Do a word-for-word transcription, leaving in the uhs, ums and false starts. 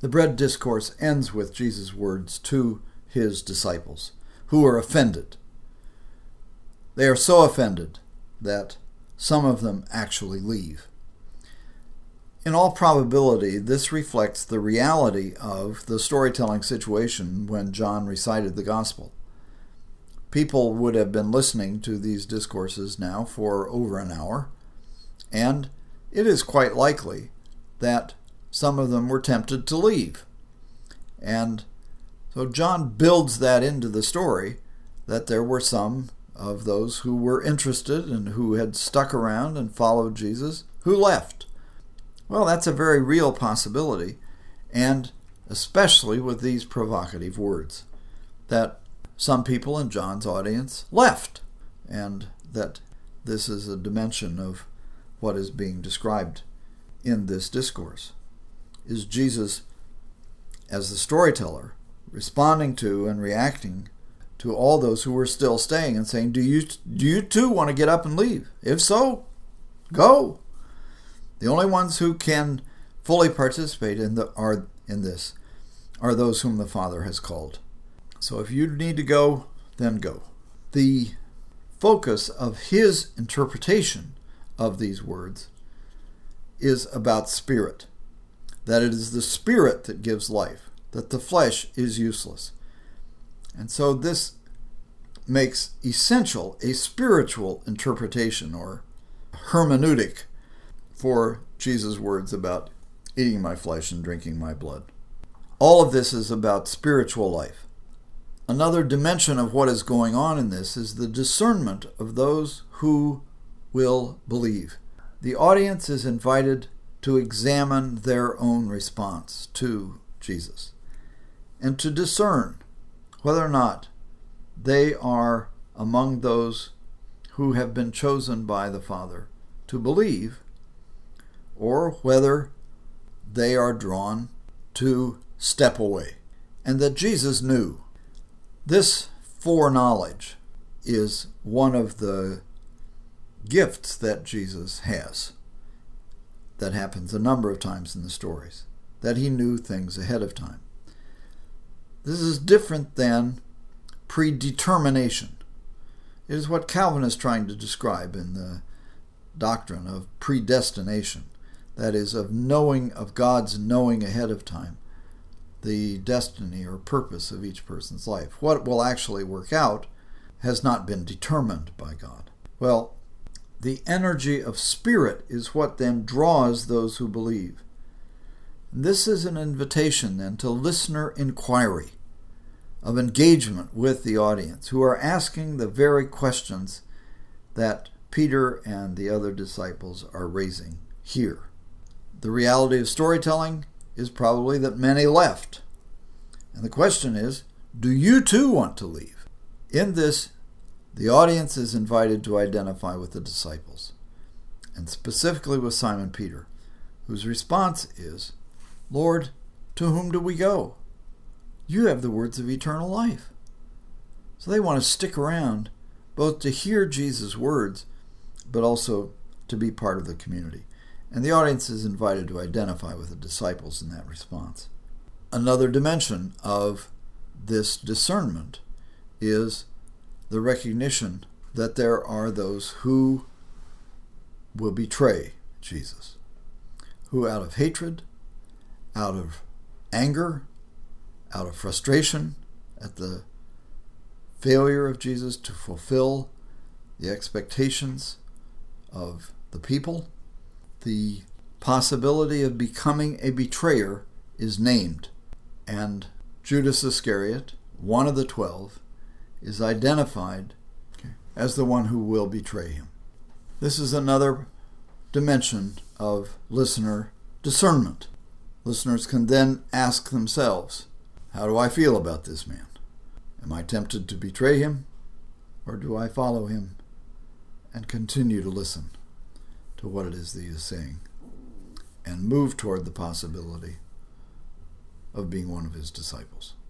The bread discourse ends with Jesus' words to his disciples, who are offended. They are so offended that some of them actually leave. In all probability, this reflects the reality of the storytelling situation when John recited the gospel. People would have been listening to these discourses now for over an hour, and it is quite likely that some of them were tempted to leave. And so John builds that into the story, that there were some of those who were interested and who had stuck around and followed Jesus who left. Well, that's a very real possibility, and especially with these provocative words, that some people in John's audience left, and that this is a dimension of what is being described in this discourse. Is Jesus, as the storyteller, responding to and reacting to all those who were still staying and saying, do you, do you too want to get up and leave? If so, go. The only ones who can fully participate in the are in this are those whom the Father has called. So if you need to go, then go. The focus of his interpretation of these words is about spirit, that it is the spirit that gives life, that the flesh is useless. And so this makes essential a spiritual interpretation or hermeneutic for Jesus' words about eating my flesh and drinking my blood. All of this is about spiritual life. Another dimension of what is going on in this is the discernment of those who will believe. The audience is invited to examine their own response to Jesus and to discern whether or not they are among those who have been chosen by the Father to believe, or whether they are drawn to step away. And that Jesus knew. This foreknowledge is one of the gifts that Jesus has. That happens a number of times in the stories, that he knew things ahead of time. This is different than predetermination. It is what Calvin is trying to describe in the doctrine of predestination. That is, of knowing, of God's knowing ahead of time the destiny or purpose of each person's life. What will actually work out has not been determined by God. Well, the energy of spirit is what then draws those who believe. This is an invitation then to listener inquiry, of engagement with the audience, who are asking the very questions that Peter and the other disciples are raising here. The reality of storytelling is probably that many left. And the question is, do you too want to leave? In this, the audience is invited to identify with the disciples, and specifically with Simon Peter, whose response is, Lord, to whom do we go? You have the words of eternal life. So they want to stick around, both to hear Jesus' words, but also to be part of the community. And the audience is invited to identify with the disciples in that response. Another dimension of this discernment is the recognition that there are those who will betray Jesus, who out of hatred, out of anger, out of frustration at the failure of Jesus to fulfill the expectations of the people, the possibility of becoming a betrayer is named, and Judas Iscariot, one of the twelve, is identified as the one who will betray him. This is another dimension of listener discernment. Listeners can then ask themselves, how do I feel about this man? Am I tempted to betray him, or do I follow him and continue to listen to what it is that he is saying and move toward the possibility of being one of his disciples?